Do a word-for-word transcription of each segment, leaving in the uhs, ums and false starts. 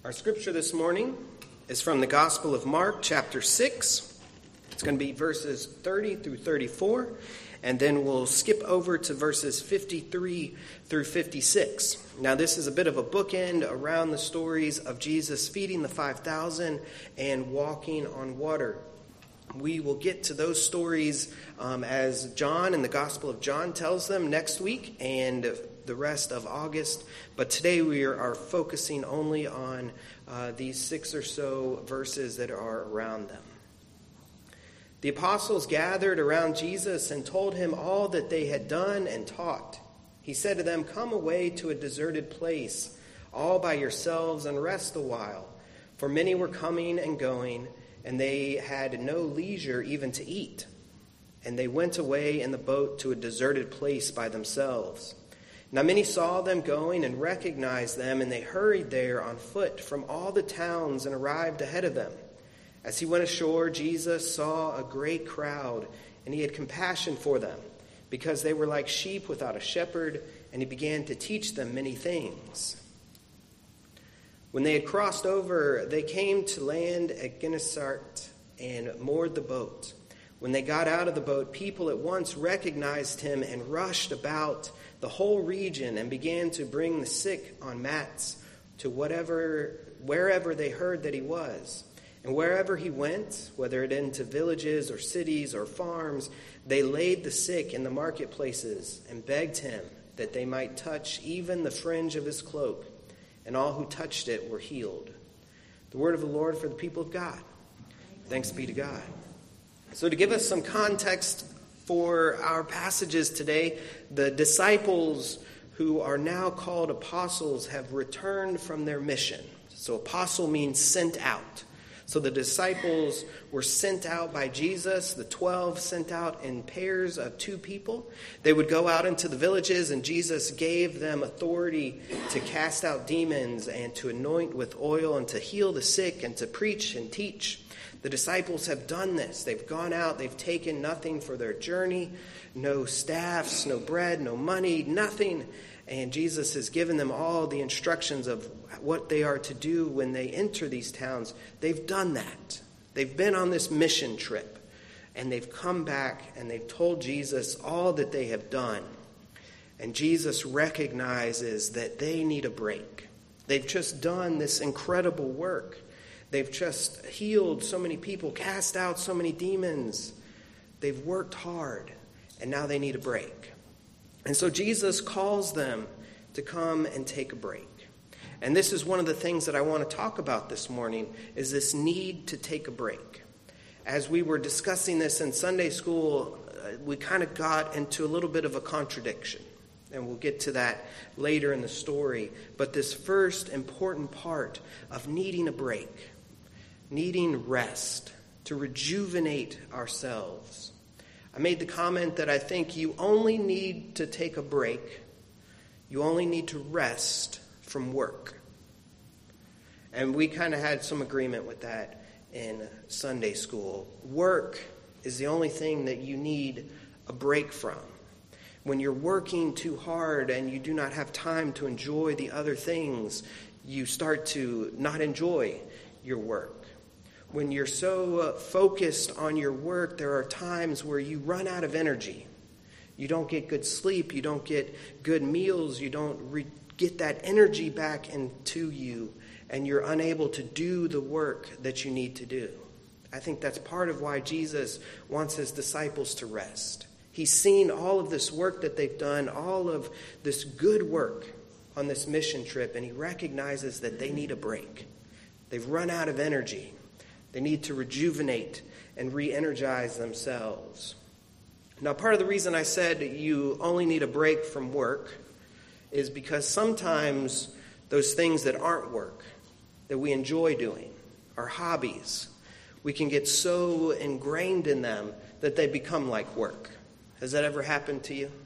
Our scripture this morning is from the Gospel of Mark, chapter six. It's going to be verses thirty through thirty-four, and then we'll skip over to verses fifty-three through fifty-six. Now, this is a bit of a bookend around the stories of Jesus feeding the five thousand and walking on water. We will get to those stories um, as John in the Gospel of John tells them next week and the rest of August. But today we are, are focusing only on uh, these six or so verses that are around them. The apostles gathered around Jesus and told him all that they had done and taught. He said to them, "Come away to a deserted place, all by yourselves, and rest a while." For many were coming and going, and they had no leisure even to eat. And they went away in the boat to a deserted place by themselves. Now many saw them going and recognized them, and they hurried there on foot from all the towns and arrived ahead of them. As he went ashore, Jesus saw a great crowd, and he had compassion for them, because they were like sheep without a shepherd, and he began to teach them many things. When they had crossed over, they came to land at Gennesaret and moored the boat. When they got out of the boat, people at once recognized him and rushed about the whole region and began to bring the sick on mats to whatever, wherever they heard that he was. And wherever he went, whether it into villages or cities or farms, they laid the sick in the marketplaces and begged him that they might touch even the fringe of his cloak. And all who touched it were healed. The word of the Lord for the people of God. Thanks be to God. So to give us some context for our passages today, the disciples who are now called apostles have returned from their mission. So apostle means sent out. So the disciples were sent out by Jesus, the twelve sent out in pairs of two people. They would go out into the villages, and Jesus gave them authority to cast out demons and to anoint with oil and to heal the sick and to preach and teach. The disciples have done this. They've gone out. They've taken nothing for their journey. No staffs, no bread, no money, nothing. And Jesus has given them all the instructions of what they are to do when they enter these towns. They've done that. They've been on this mission trip. And they've come back and they've told Jesus all that they have done. And Jesus recognizes that they need a break. They've just done this incredible work. They've just healed so many people, cast out so many demons. They've worked hard, and now they need a break. And so Jesus calls them to come and take a break. And this is one of the things that I want to talk about this morning, is this need to take a break. As we were discussing this in Sunday school, we kind of got into a little bit of a contradiction. And we'll get to that later in the story. But this first important part of needing a break, needing rest, to rejuvenate ourselves. I made the comment that I think you only need to take a break, you only need to rest from work. And we kind of had some agreement with that in Sunday school. Work is the only thing that you need a break from. When you're working too hard and you do not have time to enjoy the other things, you start to not enjoy your work. When you're so uh, focused on your work, there are times where you run out of energy. You don't get good sleep. You don't get good meals. You don't re- get that energy back into you, and you're unable to do the work that you need to do. I think that's part of why Jesus wants his disciples to rest. He's seen all of this work that they've done, all of this good work on this mission trip, and he recognizes that they need a break. They've run out of energy. They need to rejuvenate and re-energize themselves. Now, part of the reason I said you only need a break from work is because sometimes those things that aren't work, that we enjoy doing, our hobbies, we can get so ingrained in them that they become like work. Has that ever happened to you?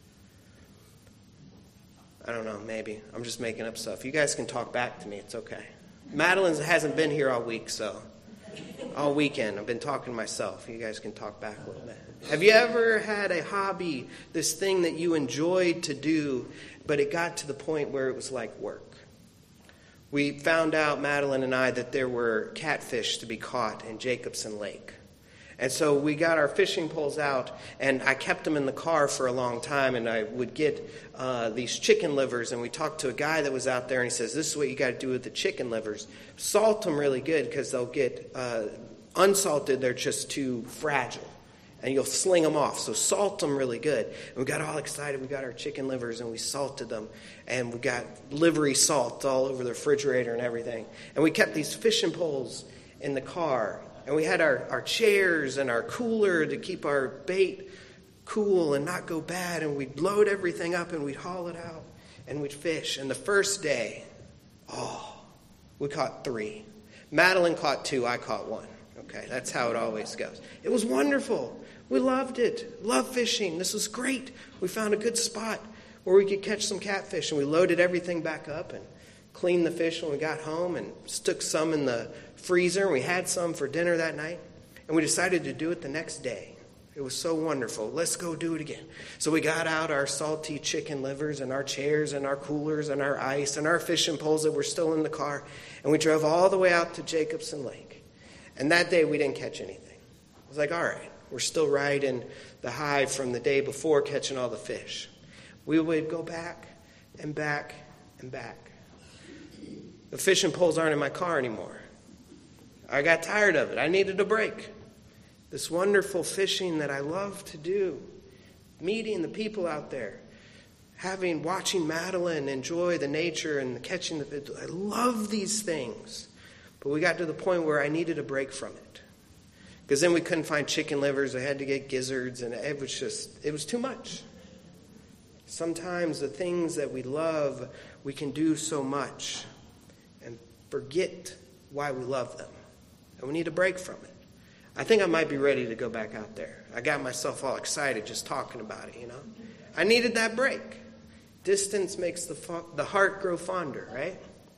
I don't know, maybe. I'm just making up stuff. You guys can talk back to me. It's okay. Madeline hasn't been here all week, so... all weekend, I've been talking to myself. You guys can talk back a little bit. Have you ever had a hobby, this thing that you enjoyed to do, but it got to the point where it was like work? we found out, Madeline and I, that there were catfish to be caught in Jacobson Lake. And so we got our fishing poles out, and I kept them in the car for a long time, and I would get uh, these chicken livers, and we talked to a guy that was out there, and he says, this is what you got to do with the chicken livers. Salt them really good, because they'll get uh, unsalted, they're just too fragile, and you'll sling them off. So salt them really good. And we got all excited. We got our chicken livers, and we salted them, and we got livery salt all over the refrigerator and everything. And we kept these fishing poles in the car. And we had our, our chairs and our cooler to keep our bait cool and not go bad. And we'd load everything up and we'd haul it out and we'd fish. And the first day, oh, we caught three. Madeline caught two, I caught one. Okay, that's how it always goes. It was wonderful. We loved it. Loved fishing. This was great. We found a good spot where we could catch some catfish. And we loaded everything back up and cleaned the fish when we got home and stuck some in the freezer. We had some for dinner that night, and we decided to do it the next day. It was so wonderful. Let's go do it again. So we got out our salty chicken livers and our chairs and our coolers and our ice and our fishing poles that were still in the car, and we drove all the way out to Jacobson Lake. And that day we didn't catch anything. I was like, all right, we're still riding the high from the day before catching all the fish. We would go back and back and back. The fishing poles aren't in my car anymore. I got tired of it. I needed a break. This wonderful fishing that I love to do, meeting the people out there, having, watching Madeline enjoy the nature and catching the fish. I love these things. But we got to the point where I needed a break from it. Because then we couldn't find chicken livers. I had to get gizzards, and it was just, it was too much. Sometimes the things that we love, we can do so much and forget why we love them. And we need a break from it. I think I might be ready to go back out there. I got myself all excited just talking about it, you know. I needed that break. Distance makes the fo- the heart grow fonder, right?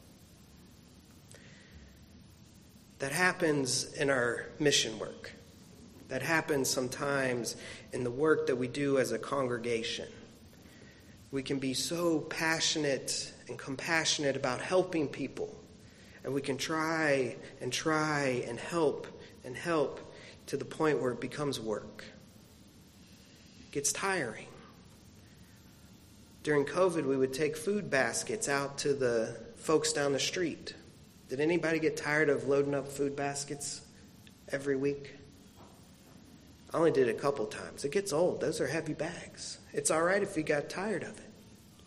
That happens in our mission work. That happens sometimes in the work that we do as a congregation. We can be so passionate and compassionate about helping people. And we can try and try and help and help to the point where it becomes work. It gets tiring. During COVID, we would take food baskets out to the folks down the street. Did anybody get tired of loading up food baskets every week? I only did it a couple times. It gets old. Those are heavy bags. It's all right if you got tired of it.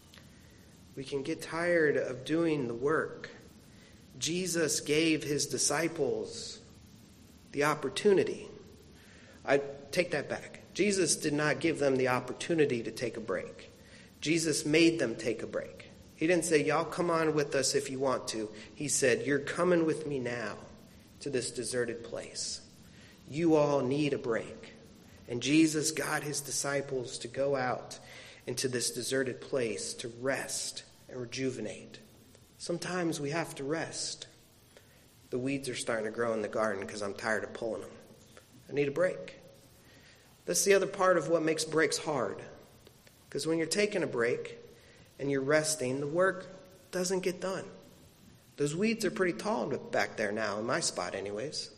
We can get tired of doing the work. Jesus gave his disciples the opportunity. I take that back. Jesus did not give them the opportunity to take a break. Jesus made them take a break. He didn't say, y'all come on with us if you want to. He said, you're coming with me now to this deserted place. You all need a break. And Jesus got his disciples to go out into this deserted place to rest and rejuvenate. Sometimes we have to rest. The weeds are starting to grow in the garden because I'm tired of pulling them. I need a break. That's the other part of what makes breaks hard. Because when you're taking a break and you're resting, the work doesn't get done. Those weeds are pretty tall back there now, in my spot anyways.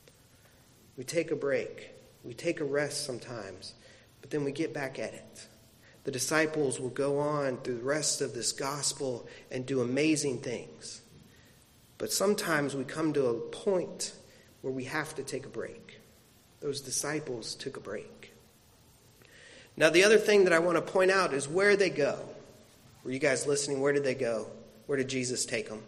We take a break. We take a rest sometimes, but then we get back at it. The disciples will go on through the rest of this gospel and do amazing things. But sometimes we come to a point where we have to take a break. Those disciples took a break. Now, the other thing that I want to point out is where they go. Were you guys listening? Where did they go? Where did Jesus take them?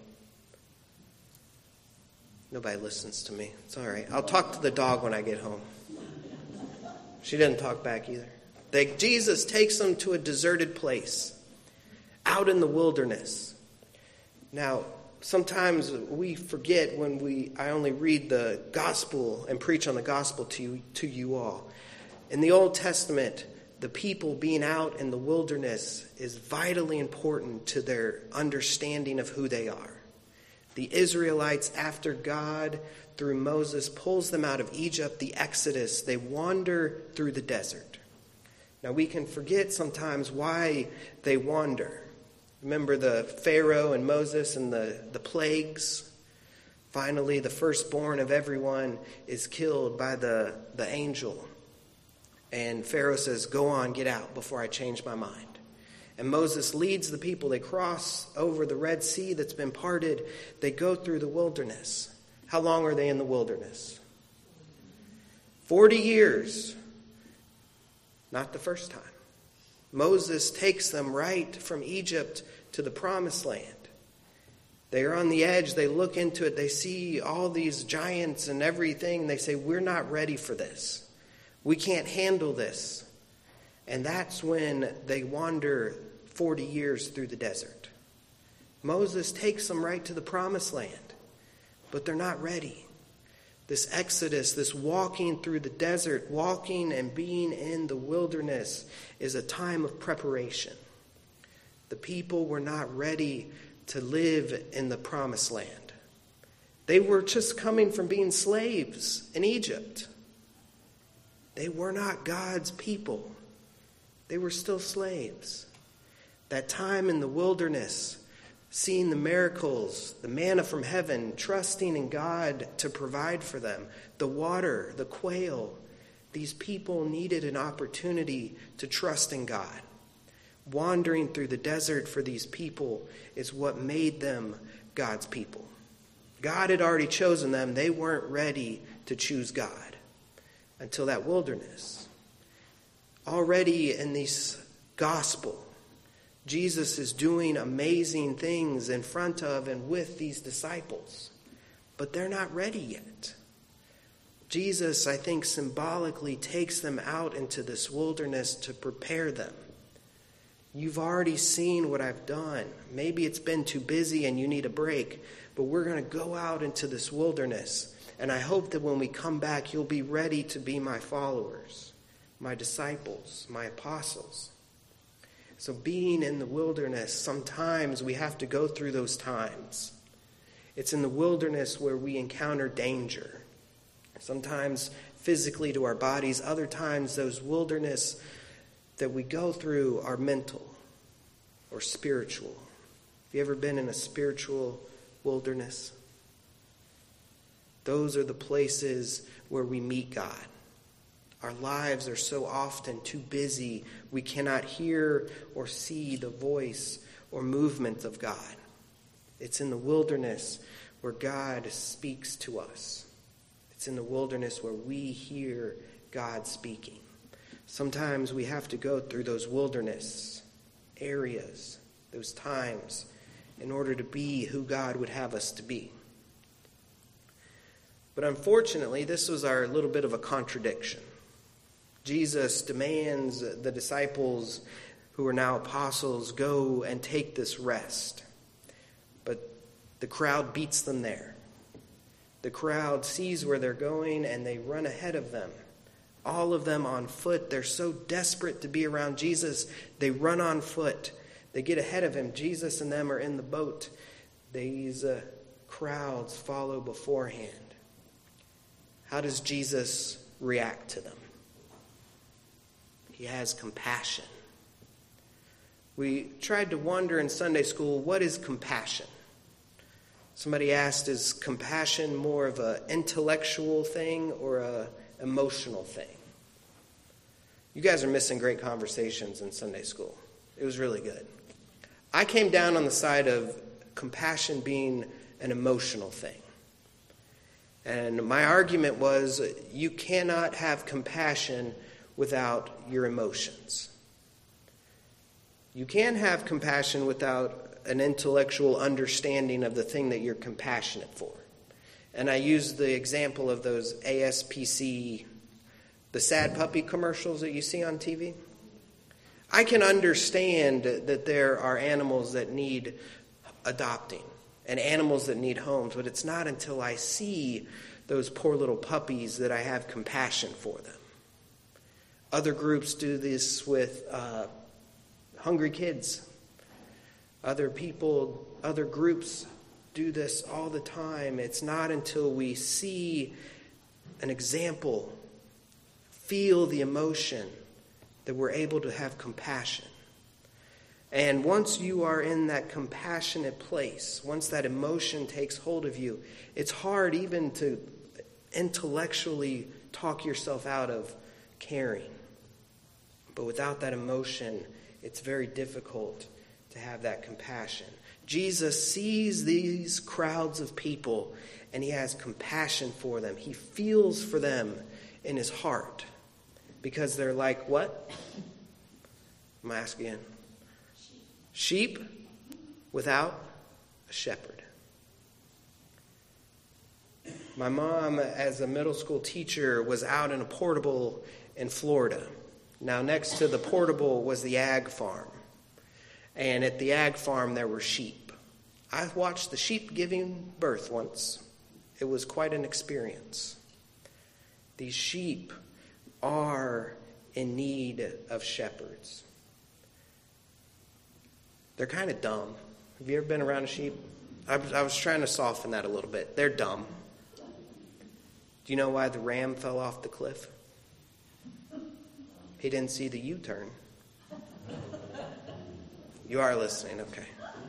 Nobody listens to me. It's all right. I'll talk to the dog when I get home. She doesn't talk back either. They, Jesus takes them to a deserted place, out in the wilderness. Now, sometimes we forget when we I only read the gospel and preach on the gospel to you, to you all. In the Old Testament, the people being out in the wilderness is vitally important to their understanding of who they are. The Israelites, after God, through Moses, pulls them out of Egypt, the Exodus, they wander through the desert. Now, we can forget sometimes why they wander. Remember the Pharaoh and Moses and the, the plagues? Finally, the firstborn of everyone is killed by the, the angel. And Pharaoh says, go on, get out before I change my mind. And Moses leads the people. They cross over the Red Sea that's been parted. They go through the wilderness. How long are they in the wilderness? Forty years. Not the first time. Moses takes them right from Egypt to the promised land. They are on the edge. They look into it. They see all these giants and everything. They say, we're not ready for this. We can't handle this. And that's when they wander forty years through the desert. Moses takes them right to the promised land, but they're not ready. This exodus, this walking through the desert, walking and being in the wilderness is a time of preparation. The people were not ready to live in the promised land. They were just coming from being slaves in Egypt. They were not God's people. They were still slaves. That time in the wilderness, seeing the miracles, the manna from heaven, trusting in God to provide for them, the water, the quail, these people needed an opportunity to trust in God. Wandering through the desert for these people is what made them God's people. God had already chosen them. They weren't ready to choose God until that wilderness. Already in this gospel, Jesus is doing amazing things in front of and with these disciples, but they're not ready yet. Jesus, I think, symbolically takes them out into this wilderness to prepare them. You've already seen what I've done. Maybe it's been too busy and you need a break, but we're going to go out into this wilderness. And I hope that when we come back, you'll be ready to be my followers, my disciples, my apostles. So being in the wilderness, sometimes we have to go through those times. It's in the wilderness where we encounter danger. Sometimes physically to our bodies, other times those wilderness that we go through are mental or spiritual. Have you ever been in a spiritual wilderness? Those are the places where we meet God. Our lives are so often too busy, we cannot hear or see the voice or movement of God. It's in the wilderness where God speaks to us. It's in the wilderness where we hear God speaking. Sometimes we have to go through those wilderness areas, those times, in order to be who God would have us to be. But unfortunately, this was our little bit of a contradiction. Jesus demands the disciples, who are now apostles, go and take this rest. But the crowd beats them there. The crowd sees where they're going and they run ahead of them. All of them on foot. They're so desperate to be around Jesus, they run on foot. They get ahead of him. Jesus and them are in the boat. These uh, crowds follow beforehand. How does Jesus react to them? He has compassion. We tried to wonder in Sunday school, what is compassion? Somebody asked, is compassion more of an intellectual thing or an emotional thing? You guys are missing great conversations in Sunday school. It was really good. I came down on the side of compassion being an emotional thing. And my argument was, you cannot have compassion without your emotions. You can have compassion without an intellectual understanding of the thing that you're compassionate for. And I used the example of those A S P C, the sad puppy commercials that you see on T V. I can understand that there are animals that need adopting and animals that need homes, but it's not until I see those poor little puppies that I have compassion for them. Other groups do this with uh, hungry kids. Other people, other groups do this all the time. It's not until we see an example, feel the emotion, that we're able to have compassion. And once you are in that compassionate place, once that emotion takes hold of you, it's hard even to intellectually talk yourself out of caring. But without that emotion, it's very difficult to have that compassion. Jesus sees these crowds of people and he has compassion for them. He feels for them in his heart because they're like what? I'm asking again. Sheep without a shepherd. My mom, as a middle school teacher, was out in a portable in Florida. Now, next to the portable was the ag farm. And at the ag farm, there were sheep. I watched the sheep giving birth once. It was quite an experience. These sheep are in need of shepherds. They're kind of dumb. Have you ever been around a sheep? I was, I was trying to soften that a little bit. They're dumb. Do you know why the ram fell off the cliff? He didn't see the U-turn. You are listening, okay.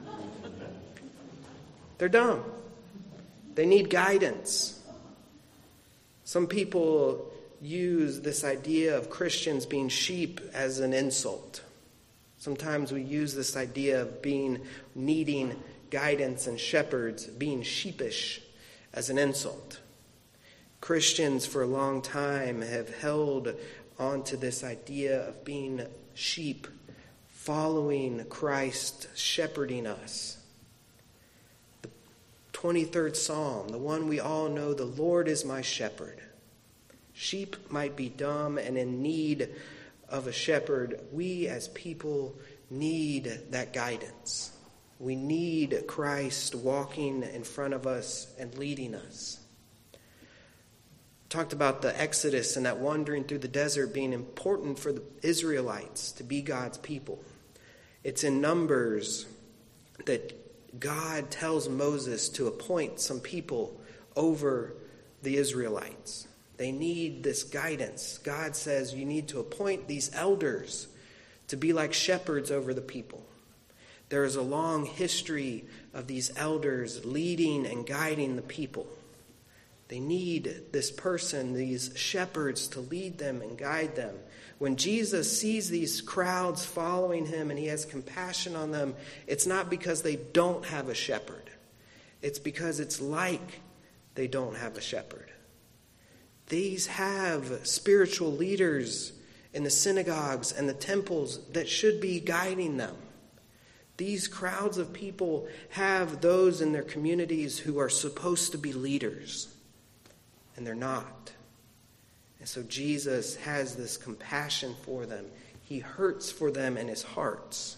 They're dumb. They need guidance. Some people use this idea of Christians being sheep as an insult. Sometimes we use this idea of being needing guidance and shepherds being sheepish as an insult. Christians for a long time have held on to this idea of being sheep, following Christ, shepherding us. The twenty-third Psalm, the one we all know, the Lord is my shepherd. Sheep might be dumb and in need of a shepherd. We as people need that guidance. We need Christ walking in front of us and leading us. Talked about the Exodus and that wandering through the desert being important for the Israelites to be God's people. It's in Numbers that God tells Moses to appoint some people over the Israelites. They need this guidance. God says you need to appoint these elders to be like shepherds over the people. There is a long history of these elders leading and guiding the people. They need this person, these shepherds, to lead them and guide them. When Jesus sees these crowds following him and he has compassion on them, it's not because they don't have a shepherd. It's because it's like they don't have a shepherd. These have spiritual leaders in the synagogues and the temples that should be guiding them. These crowds of people have those in their communities who are supposed to be leaders, and they're not. And so Jesus has this compassion for them. He hurts for them in his heart.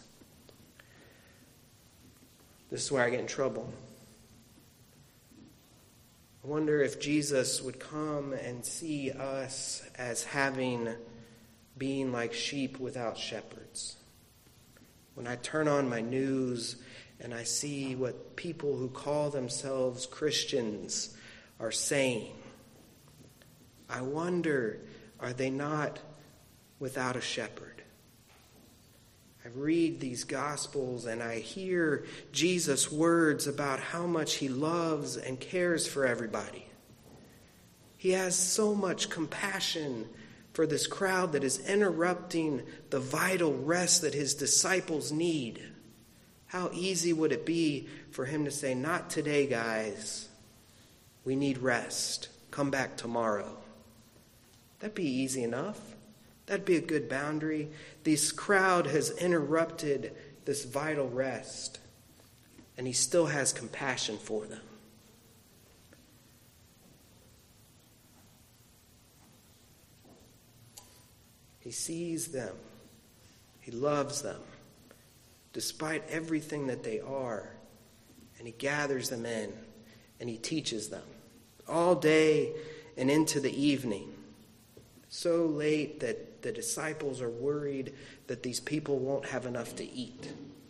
This is where I get in trouble. I wonder if Jesus would come and see us as having, being like sheep without shepherds. When I turn on my news and I see what people who call themselves Christians are saying, I wonder, are they not without a shepherd? I read these Gospels and I hear Jesus' words about how much he loves and cares for everybody. He has so much compassion for this crowd that is interrupting the vital rest that his disciples need. How easy would it be for him to say, not today, guys. We need rest. Come back tomorrow. That'd be easy enough. That'd be a good boundary. This crowd has interrupted this vital rest, and he still has compassion for them. He sees them. He loves them, despite everything that they are, and he gathers them in, and he teaches them all day and into the evening. So late that the disciples are worried that these people won't have enough to eat.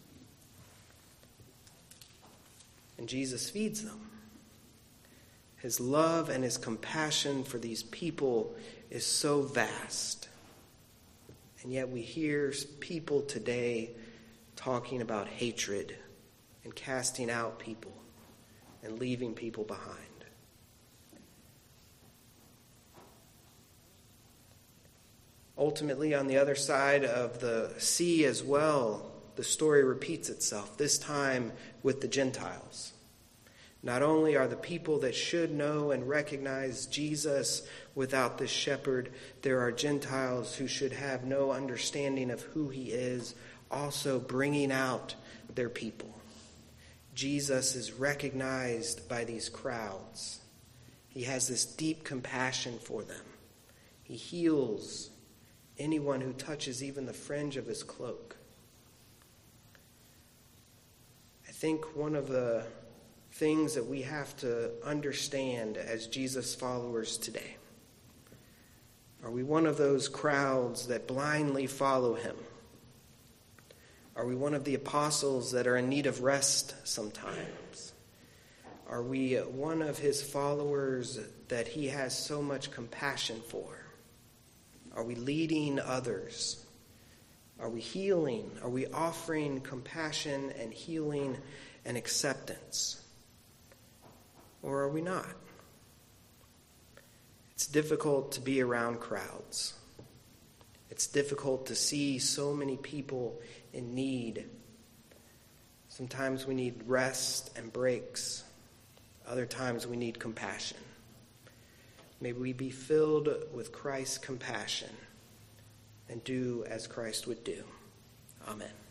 And Jesus feeds them. His love and his compassion for these people is so vast. And yet we hear people today talking about hatred and casting out people and leaving people behind. Ultimately, on the other side of the sea as well, the story repeats itself, this time with the Gentiles. Not only are the people that should know and recognize Jesus without this shepherd, there are Gentiles who should have no understanding of who he is, also bringing out their people. Jesus is recognized by these crowds. He has this deep compassion for them. He heals anyone who touches even the fringe of his cloak. I think one of the things that we have to understand as Jesus followers today, are we one of those crowds that blindly follow him? Are we one of the apostles that are in need of rest sometimes? Are we one of his followers that he has so much compassion for? Are we leading others? Are we healing? Are we offering compassion and healing and acceptance? Or are we not? It's difficult to be around crowds. It's difficult to see so many people in need. Sometimes we need rest and breaks. Other times we need compassion. May we be filled with Christ's compassion and do as Christ would do. Amen.